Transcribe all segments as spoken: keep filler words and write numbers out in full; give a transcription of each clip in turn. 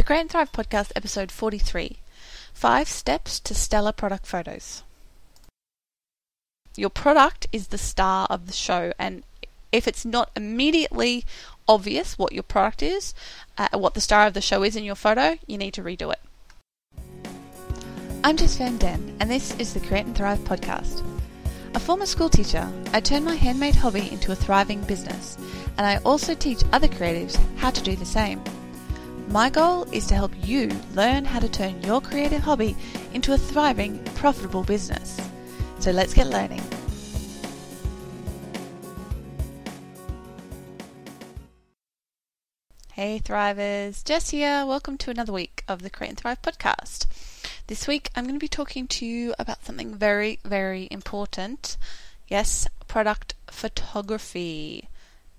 Create and Thrive Podcast, episode forty-three. Five Steps to Stellar Product Photos. Your product is the star of the show, and if it's not immediately obvious what your product is, uh, what the star of the show is in your photo, you need to redo it. I'm Jess Van Den, and this is the Create and Thrive Podcast. A former school teacher, I turned my handmade hobby into a thriving business, and I also teach other creatives how to do the same. My goal is to help you learn how to turn your creative hobby into a thriving, profitable business. So let's get learning. Hey Thrivers, Jess here. Welcome to another week of the Create and Thrive Podcast. This week I'm going to be talking to you about something very, very important. Yes, product photography.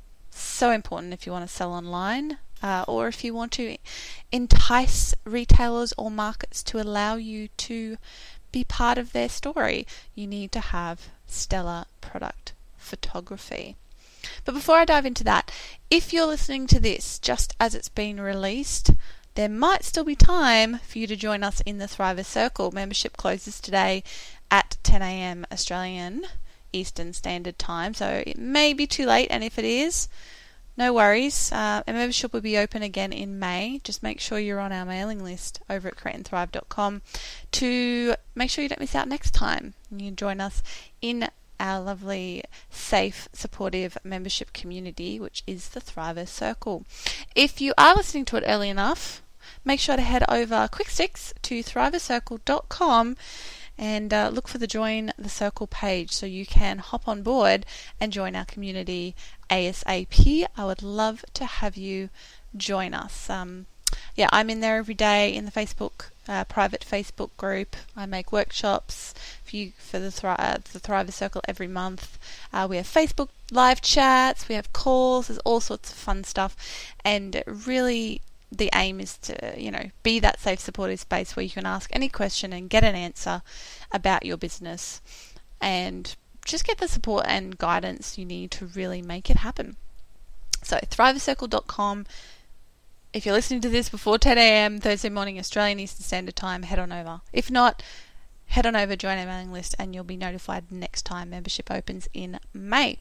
So important if you want to sell online. Uh, or if you want to entice retailers or markets to allow you to be part of their story, you need to have stellar product photography. But before I dive into that, if you're listening to this just as it's been released, there might still be time for you to join us in the Thriver Circle. Membership closes today at ten a.m. Australian Eastern Standard Time, so it may be too late, and if it is, no worries. Uh, a membership will be open again in May. Just make sure you're on our mailing list over at create and thrive dot com to make sure you don't miss out next time. You can join us in our lovely, safe, supportive membership community, which is the Thriver Circle. If you are listening to it early enough, make sure to head over quick six to thriver circle dot com and uh, look for the Join the Circle page so you can hop on board and join our community ASAP. I would love to have you join us. Um, yeah, I'm in there every day in the Facebook, uh, private Facebook group. I make workshops for you for the, Thri- uh, the Thriver Circle every month. Uh, we have Facebook live chats, we have calls, there's all sorts of fun stuff, and really the aim is to, you know, be that safe, supportive space where you can ask any question and get an answer about your business and just get the support and guidance you need to really make it happen. So thriver circle dot com. If you're listening to this before ten a.m. Thursday morning Australian Eastern Standard Time, head on over. If not, head on over, join our mailing list, and you'll be notified next time membership opens in May.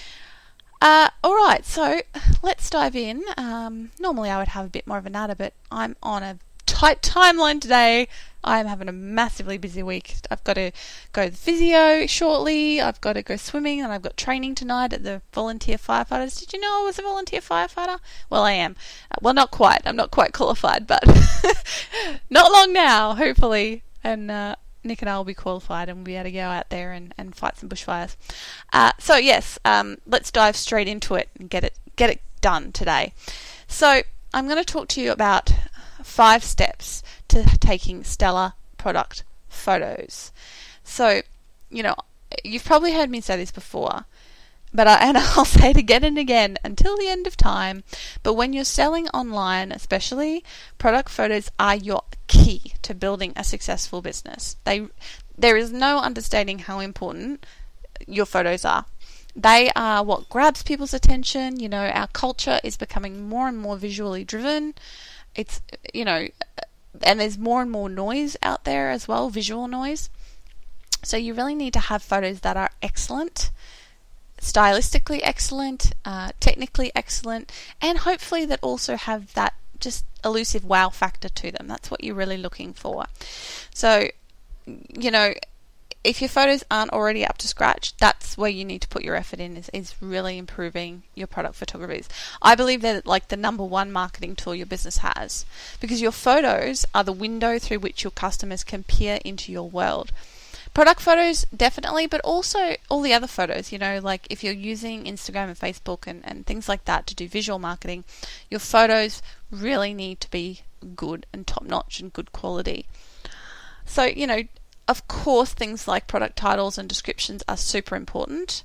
Uh, alright, so let's dive in. Um, normally I would have a bit more of a natter, but I'm on a tight timeline today. I'm having a massively busy week. I've got to go to the physio shortly, I've got to go swimming, and I've got training tonight at the volunteer firefighters. Did you know I was a volunteer firefighter? Well, I am. Uh, well, not quite. I'm not quite qualified, but not long now, hopefully. And uh, Nick and I will be qualified and we'll be able to go out there and, and fight some bushfires. Uh, so yes, um, let's dive straight into it and get it get it done today. So I'm going to talk to you about five steps to taking stellar product photos. So, you know, you've probably heard me say this before, but I, and I'll say it again and again until the end of time. But when you're selling online, especially, product photos are your key to building a successful business. They, there is no understating how important your photos are. They are what grabs people's attention. You know, our culture is becoming more and more visually driven. It's, you know, and there's more and more noise out there as well, visual noise. So you really need to have photos that are excellent, stylistically excellent, uh, technically excellent, and hopefully that also have that just elusive wow factor to them. That's what you're really looking for. So, you know, if your photos aren't already up to scratch, that's where you need to put your effort in, is, is really improving your product photographies. I believe that like the number one marketing tool your business has, because your photos are the window through which your customers can peer into your world. Product photos, definitely, but also all the other photos, you know, like if you're using Instagram and Facebook and, and things like that to do visual marketing, your photos really need to be good and top-notch and good quality. So, you know, of course, things like product titles and descriptions are super important,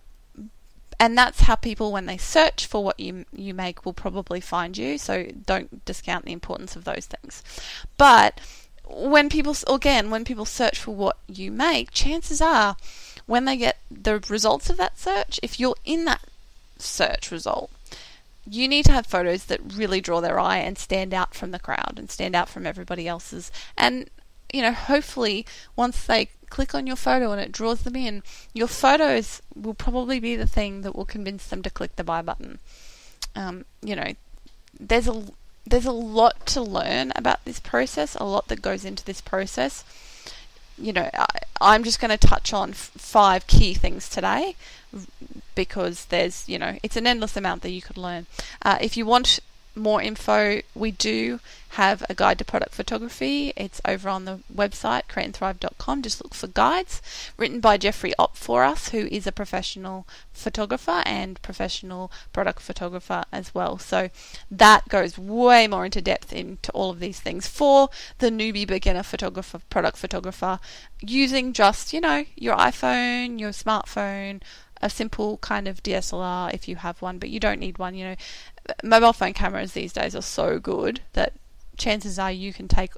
and that's how people, when they search for what you you make, will probably find you, so don't discount the importance of those things. But when people, again, when people search for what you make, chances are when they get the results of that search, if you're in that search result, you need to have photos that really draw their eye and stand out from the crowd and stand out from everybody else's. And, you know, hopefully once they click on your photo and it draws them in, your photos will probably be the thing that will convince them to click the buy button. Um, you know, there's a there's a lot to learn about this process, a lot that goes into this process. You know, I, I'm just going to touch on f- five key things today because there's, you know, it's an endless amount that you could learn. Uh, if you want more info, we do have a guide to product photography. It's over on the website create and thrive dot com. Just look for guides, written by Jeffrey Opp for us, who is a professional photographer and professional product photographer as well. So that goes way more into depth into all of these things for the newbie beginner photographer, product photographer, using just, you know, your iPhone, your smartphone, a simple kind of D S L R if you have one, but you don't need one. You know, mobile phone cameras these days are so good that chances are you can take,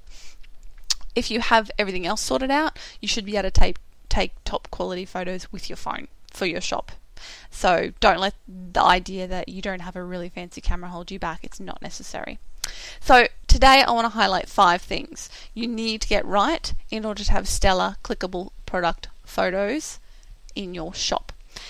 if you have everything else sorted out, you should be able to take take top quality photos with your phone for your shop. So don't let the idea that you don't have a really fancy camera hold you back. It's not necessary. So today I want to highlight five things you need to get right in order to have stellar clickable product photos in your shop.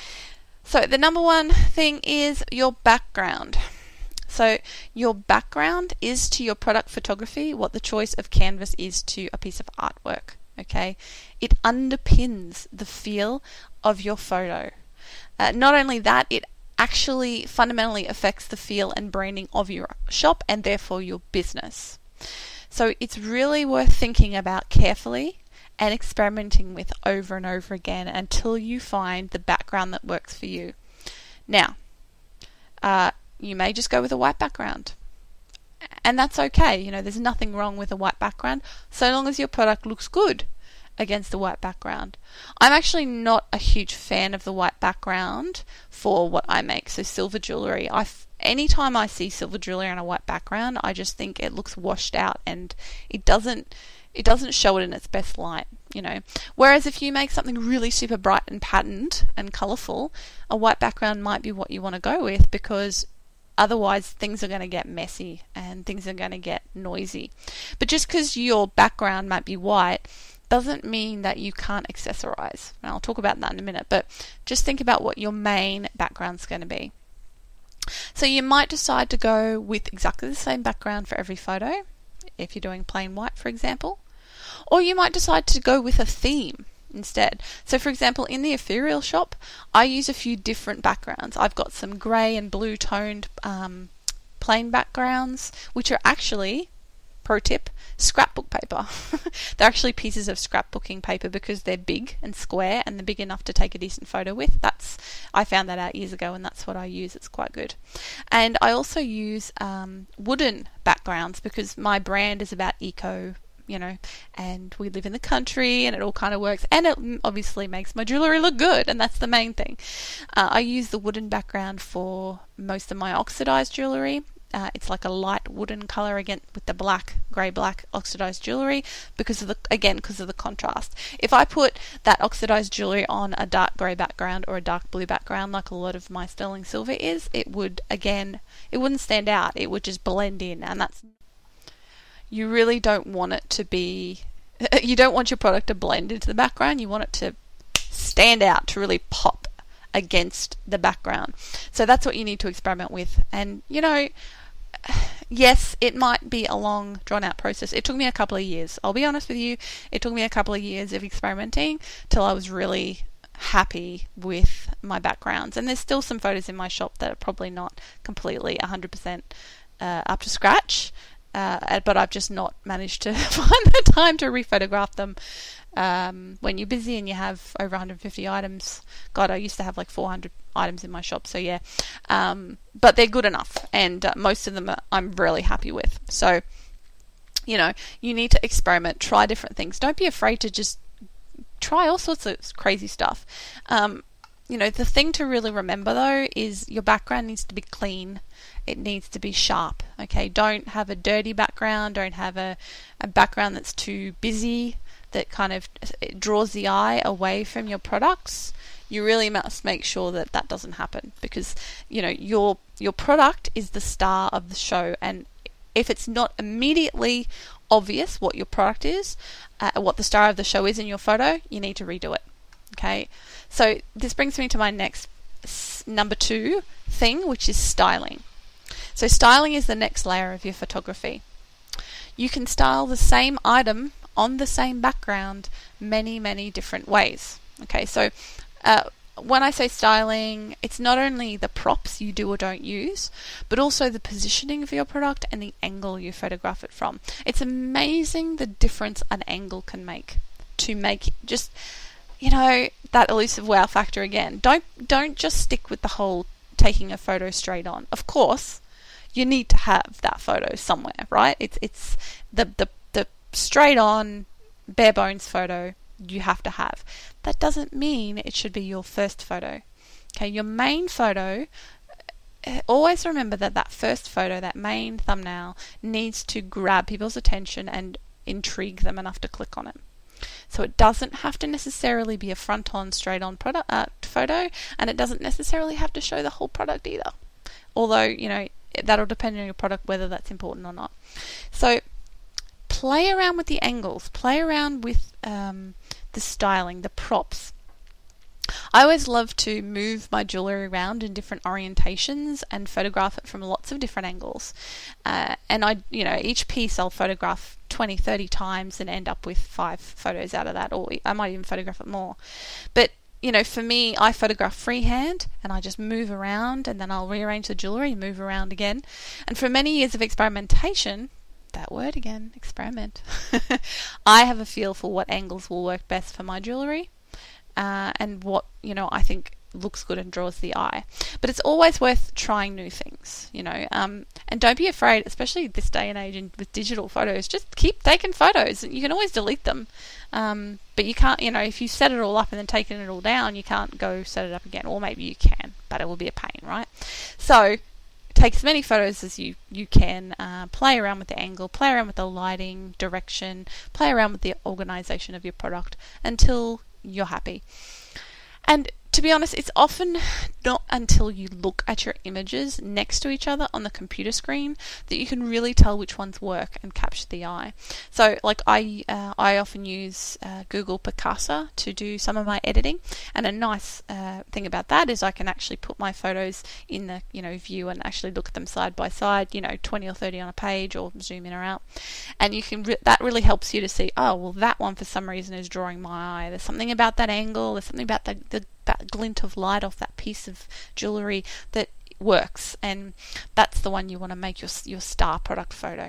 So the number one thing is your background. So your background is to your product photography what the choice of canvas is to a piece of artwork. Okay, it underpins the feel of your photo. Uh, not only that, it actually fundamentally affects the feel and branding of your shop and therefore your business. So it's really worth thinking about carefully and experimenting with over and over again until you find the background that works for you. Now, uh, you may just go with a white background, and that's okay. You know, there's nothing wrong with a white background so long as your product looks good against the white background. I'm actually not a huge fan of the white background for what I make. So silver jewelry, I anytime I see silver jewelry on a white background, I just think it looks washed out and it doesn't it doesn't show it in its best light, you know. Whereas if you make something really super bright and patterned and colourful, a white background might be what you want to go with, because otherwise things are going to get messy and things are going to get noisy. But just because your background might be white doesn't mean that you can't accessorize. And I'll talk about that in a minute, but just think about what your main background's going to be. So you might decide to go with exactly the same background for every photo, if you're doing plain white, for example. Or you might decide to go with a theme instead. So for example, in the Ethereal shop, I use a few different backgrounds. I've got some grey and blue toned um, plain backgrounds, which are actually, pro tip, scrapbook paper. They're actually pieces of scrapbooking paper because they're big and square and they're big enough to take a decent photo with. That's I found that out years ago and that's what I use. It's quite good. And I also use um, wooden backgrounds because my brand is about eco, you know, and we live in the country and it all kind of works, and it obviously makes my jewellery look good, and that's the main thing. Uh, I use the wooden background for most of my oxidized jewellery. Uh, it's like a light wooden colour again with the black, grey black oxidized jewellery because of the, again, because of the contrast. If I put that oxidized jewellery on a dark grey background or a dark blue background like a lot of my sterling silver is, it would, again, it wouldn't stand out. It would just blend in, and that's, you really don't want it to be, you don't want your product to blend into the background. You want it to stand out, to really pop against the background. So that's what you need to experiment with. And, you know, yes, it might be a long, drawn-out process. It took me a couple of years. I'll be honest with you. It took me a couple of years of experimenting till I was really happy with my backgrounds. And there's still some photos in my shop that are probably not completely one hundred percent uh, up to scratch, uh, but I've just not managed to find the time to rephotograph them. Um, when you're busy and you have over one hundred fifty items, God, I used to have like four hundred items in my shop, so yeah, um, but they're good enough, and uh, most of them are, I'm really happy with. So, you know, you need to experiment, try different things. Don't be afraid to just try all sorts of crazy stuff. Um, you know, the thing to really remember though is your background needs to be clean. It needs to be sharp. Okay, don't have a dirty background. Don't have a, a background that's too busy, that kind of it draws the eye away from your products. you really must make sure that that doesn't happen, because you know your your product is the star of the show, and if it's not immediately obvious what your product is, uh, what the star of the show is in your photo, you need to redo it. Okay, so this brings me to my next number two thing, which is styling. So styling is the next layer of your photography. You can style the same item on the same background many, many different ways. Okay, so uh, when I say styling, it's not only the props you do or don't use, but also the positioning of your product and the angle you photograph it from. It's amazing the difference an angle can make to make just, you know, that elusive wow factor again. Don't don't just stick with the whole taking a photo straight on. Of course, you need to have that photo somewhere, right? It's it's the the, the straight on bare bones photo you have to have. That doesn't mean it should be your first photo. Okay, your main photo, always remember that that first photo, that main thumbnail, needs to grab people's attention and intrigue them enough to click on it. So it doesn't have to necessarily be a front-on, straight-on product uh, photo, and it doesn't necessarily have to show the whole product either. Although, you know, that'll depend on your product whether that's important or not. So play around with the angles, play around with um, the styling, the props. I always love to move my jewellery around in different orientations and photograph it from lots of different angles. Uh, and I, you know, each piece I'll photograph twenty, thirty times and end up with five photos out of that, or I might even photograph it more. But you know, for me, I photograph freehand and I just move around, and then I'll rearrange the jewellery and move around again. And for many years of experimentation, that word again, experiment, I have a feel for what angles will work best for my jewellery, uh, and what, you know, I think looks good and draws the eye. But it's always worth trying new things, you know, um, and don't be afraid, especially this day and age and with digital photos, just keep taking photos. You can always delete them, um, but you can't, you know, if you set it all up and then taken it all down, you can't go set it up again, or maybe you can, but it will be a pain, right? So take as many photos as you, you can, uh, play around with the angle, play around with the lighting, direction, play around with the organization of your product until you're happy. And to be honest, it's often not until you look at your images next to each other on the computer screen that you can really tell which ones work and capture the eye. So, like I, uh, I often use uh, Google Picasa to do some of my editing, and a nice uh, thing about that is I can actually put my photos in the, you know, view and actually look at them side by side, you know, twenty or thirty on a page, or zoom in or out, and you can re- that really helps you to see, oh, well, that one for some reason is drawing my eye. There's something about that angle. There's something about the, the that glint of light off that piece of jewellery that works, and that's the one you want to make your your star product photo.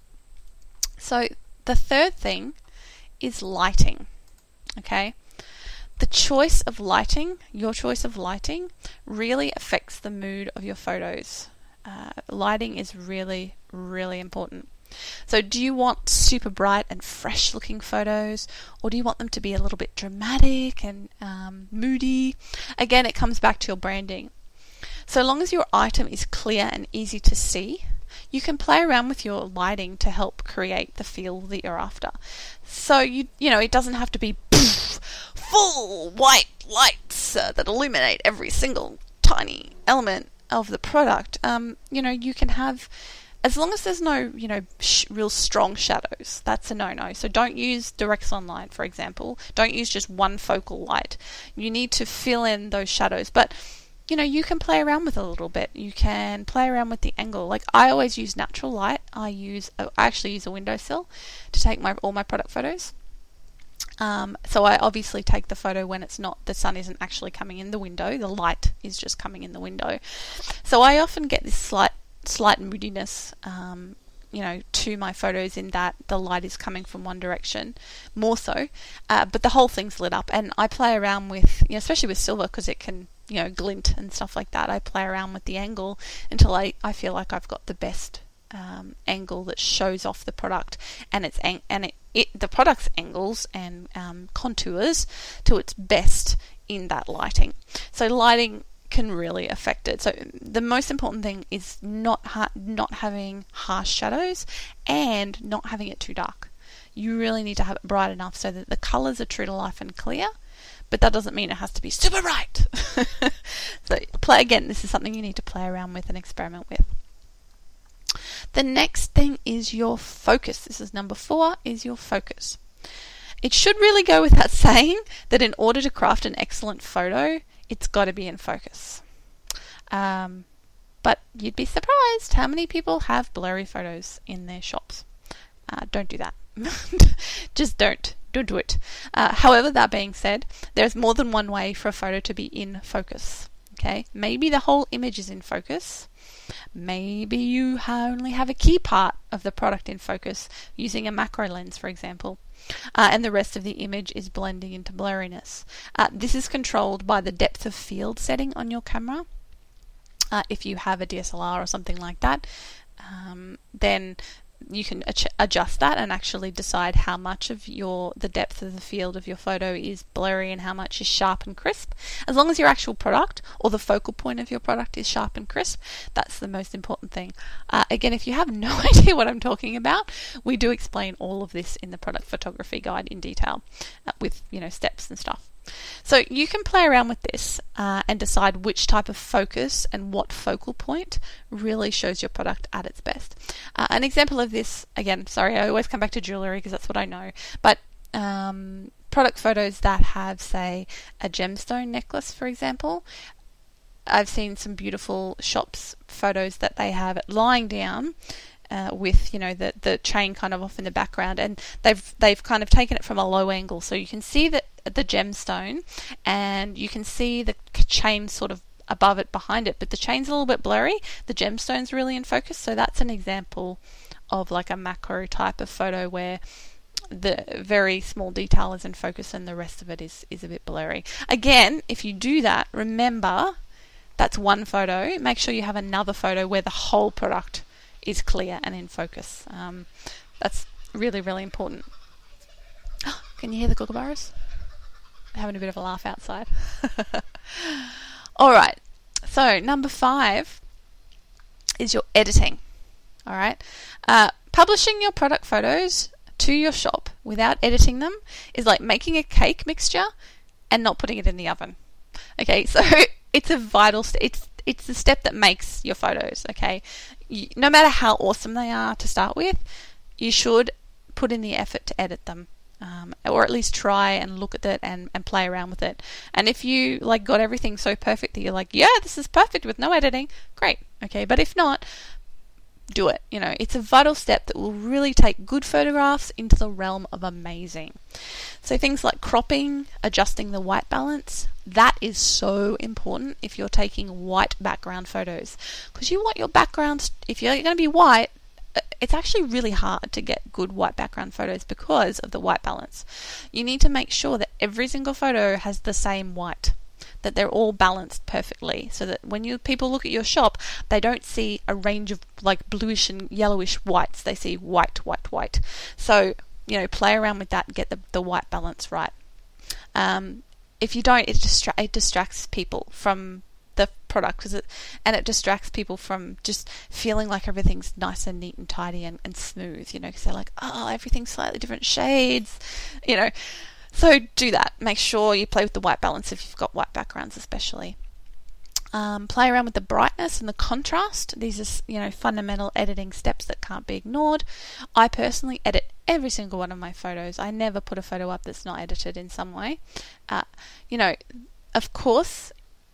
So the third thing is lighting. Okay, the choice of lighting, your choice of lighting, really affects the mood of your photos. Uh, lighting is really, really important. So do you want super bright and fresh looking photos, or do you want them to be a little bit dramatic and um, moody? Again, it comes back to your branding. So long as your item is clear and easy to see, you can play around with your lighting to help create the feel that you're after. So you you know, it doesn't have to be poof, full white lights uh, that illuminate every single tiny element of the product. Um, you know, you can have, as long as there's no, you know, sh- real strong shadows, that's a no-no. So don't use direct sunlight, for example. Don't use just one focal light. You need to fill in those shadows. But, you know, you can play around with it a little bit. You can play around with the angle. Like, I always use natural light. I use, I actually use a windowsill to take my all my product photos. Um, so I obviously take the photo when it's not, the sun isn't actually coming in the window. The light is just coming in the window. So I often get this slight slight moodiness, um, you know, to my photos in that the light is coming from one direction more so, uh, but the whole thing's lit up, and I play around with, you know, especially with silver, because it can, you know, glint and stuff like that. I play around with the angle until I, I feel like I've got the best um, angle that shows off the product and its ang- and it, it the product's angles and um, contours to its best in that lighting. So lighting can really affect it. So the most important thing is not ha- not having harsh shadows and not having it too dark. You really need to have it bright enough so that the colours are true to life and clear, but that doesn't mean it has to be super bright. So play again, this is something you need to play around with and experiment with. The next thing is your focus. This is number four, is your focus. It should really go without saying that in order to craft an excellent photo, it's got to be in focus. Um, but you'd be surprised how many people have blurry photos in their shops. Uh, don't do that. Just don't. Don't do it. Uh, however, that being said, there's more than one way for a photo to be in focus. Okay, maybe the whole image is in focus. Maybe you only have a key part of the product in focus using a macro lens, for example, uh, and the rest of the image is blending into blurriness. Uh, this is controlled by the depth of field setting on your camera. Uh, if you have a D S L R or something like that, um, then you can adjust that and actually decide how much of your the depth of the field of your photo is blurry and how much is sharp and crisp. As long as your actual product or the focal point of your product is sharp and crisp, that's the most important thing. Uh, again, if you have no idea what I'm talking about, we do explain all of this in the product photography guide in detail, uh, with you know steps and stuff. So you can play around with this uh, and decide which type of focus and what focal point really shows your product at its best. Uh, an example of this, again, sorry, I always come back to jewellery because that's what I know, but um, product photos that have, say, a gemstone necklace, for example. I've seen some beautiful shops photos that they have it lying down Uh, with you know the the chain kind of off in the background, and they've they've kind of taken it from a low angle, so you can see that the gemstone and you can see the chain sort of above it, behind it, but the chain's a little bit blurry. The gemstone's really in focus, so that's an example of like a macro type of photo where the very small detail is in focus and the rest of it is is a bit blurry. Again, if you do that, remember that's one photo. Make sure you have another photo where the whole product is clear and in focus. Um, that's really, really important. Oh, can you hear the kookaburras? They're having a bit of a laugh outside. All right. So number five is your editing. All right. Uh, publishing your product photos to your shop without editing them is like making a cake mixture and not putting it in the oven. Okay. So it's a vital. St- it's it's the step that makes your photos. Okay. No matter how awesome they are to start with, you should put in the effort to edit them, um, or at least try and look at it and, and play around with it. And if you like got everything so perfect that you're like, yeah, this is perfect with no editing, great, okay. But if not, do it. You know, it's a vital step that will really take good photographs into the realm of amazing. So things like cropping, adjusting the white balance, that is so important if you're taking white background photos, because you want your backgrounds, if you're going to be white, it's actually really hard to get good white background photos because of the white balance. You need to make sure that every single photo has the same white, that they're all balanced perfectly, so that when you people look at your shop, they don't see a range of like bluish and yellowish whites. They see white, white, white. So, you know, play around with that and get the, the white balance right. Um, if you don't, it, distra- it distracts people from the product, cause it, and it distracts people from just feeling like everything's nice and neat and tidy and, and smooth, you know, because they're like, oh, everything's slightly different shades, you know. So do that. Make sure you play with the white balance if you've got white backgrounds especially. Um, play around with the brightness and the contrast. These are, you know, fundamental editing steps that can't be ignored. I personally edit every single one of my photos. I never put a photo up that's not edited in some way. Uh, you know, of course,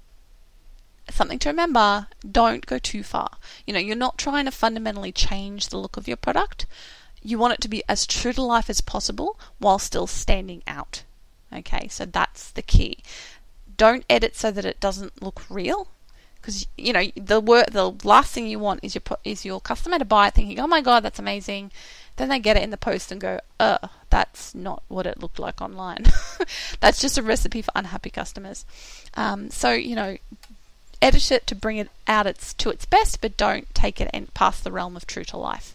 something to remember, don't go too far. You know, you're not trying to fundamentally change the look of your product. You want it to be as true to life as possible while still standing out. Okay, so that's the key. Don't edit so that it doesn't look real, because you know the wor- the last thing you want is your is your customer to buy it thinking, oh my god, that's amazing. Then they get it in the post and go, uh, that's not what it looked like online. That's just a recipe for unhappy customers. Um, so you know, edit it to bring it out its to its best, but don't take it and past the realm of true to life.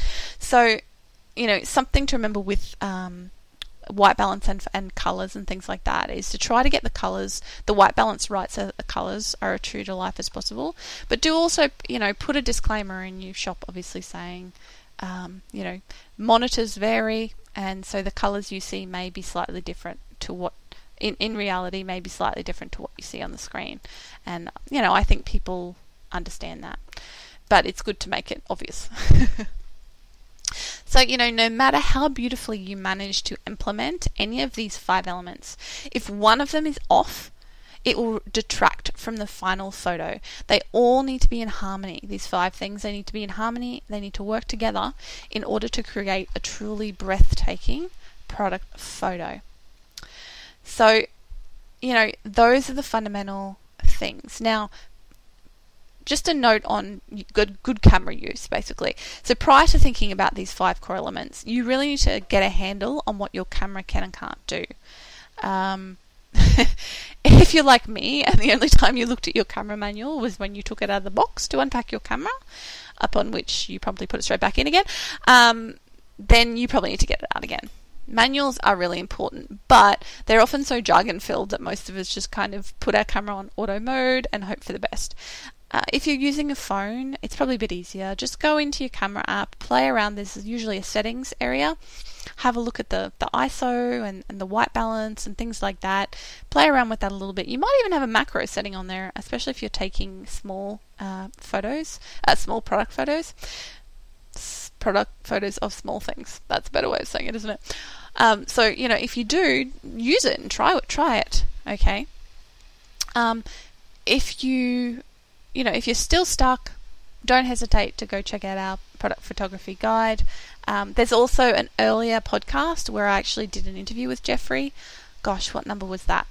So, you know, something to remember with um, white balance and, and colours and things like that is to try to get the colours, the white balance right so that the colours are as true to life as possible. But do also, you know, put a disclaimer in your shop, obviously saying, um, you know, monitors vary, and so the colours you see may be slightly different to what in, in reality may be slightly different to what you see on the screen. And, you know, I think people understand that. But it's good to make it obvious. So, you know, no matter how beautifully you manage to implement any of these five elements, if one of them is off, it will detract from the final photo. They all need to be in harmony. These five things, they need to be in harmony. They need to work together in order to create a truly breathtaking product photo. So, you know, those are the fundamental things. Now, just a note on good good camera use, basically. So prior to thinking about these five core elements, you really need to get a handle on what your camera can and can't do. Um, if you're like me, and the only time you looked at your camera manual was when you took it out of the box to unpack your camera, upon which you promptly put it straight back in again, um, then you probably need to get it out again. Manuals are really important, but they're often so jargon-filled that most of us just kind of put our camera on auto mode and hope for the best. Uh, if you're using a phone, it's probably a bit easier. Just go into your camera app, play around. There's usually a settings area. Have a look at the, the I S O and, and the white balance and things like that. Play around with that a little bit. You might even have a macro setting on there, especially if you're taking small uh, photos, uh, small product photos. S- product photos of small things. That's a better way of saying it, isn't it? Um, so, you know, if you do, use it and try it. Try it, okay? Um, if you... You know, if you're still stuck, don't hesitate to go check out our product photography guide. Um, there's also an earlier podcast where I actually did an interview with Jeffrey. Gosh, what number was that?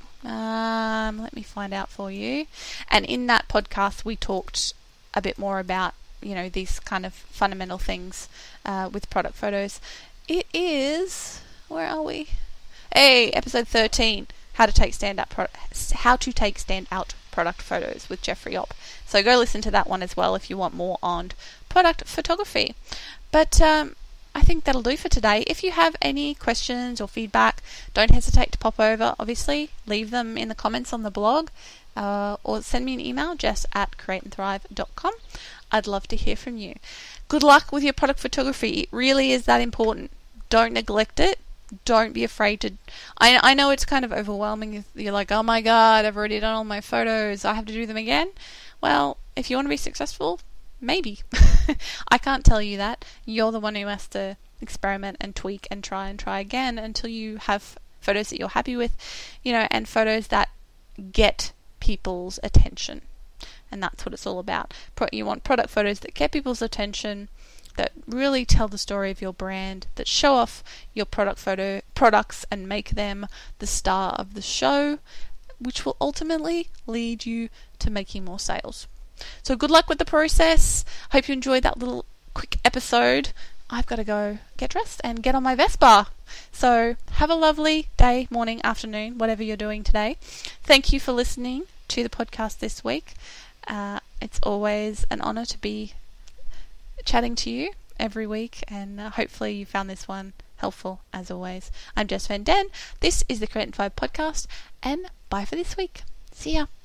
Um, let me find out for you. And in that podcast, we talked a bit more about, you know, these kind of fundamental things uh, with product photos. It is, where are we? Hey, episode thirteen, how to take stand up pro- how to take stand out product photos with Jeffrey Opp. So go listen to that one as well if you want more on product photography. But um, I think that'll do for today. If you have any questions or feedback, don't hesitate to pop over, obviously. Leave them in the comments on the blog uh, or send me an email, jess at create and thrive dot com. I'd love to hear from you. Good luck with your product photography. It really is that important. Don't neglect it. Don't be afraid to... I, I know it's kind of overwhelming. You're like, oh my God, I've already done all my photos. I have to do them again. Well, if you want to be successful, maybe. I can't tell you that. You're the one who has to experiment and tweak and try and try again until you have photos that you're happy with, you know, and photos that get people's attention. And that's what it's all about. Pro- you want product photos that get people's attention, that really tell the story of your brand, that show off your product photo products and make them the star of the show, which will ultimately lead you to making more sales. So good luck with the process. Hope you enjoyed that little quick episode. I've got to go get dressed and get on my Vespa. So have a lovely day, morning, afternoon, whatever you're doing today. Thank you for listening to the podcast this week. Uh, it's always an honor to be chatting to you every week, and uh, hopefully you found this one helpful as always. I'm Jess Van Den. This is the Create and Thrive podcast, and bye for this week. See ya.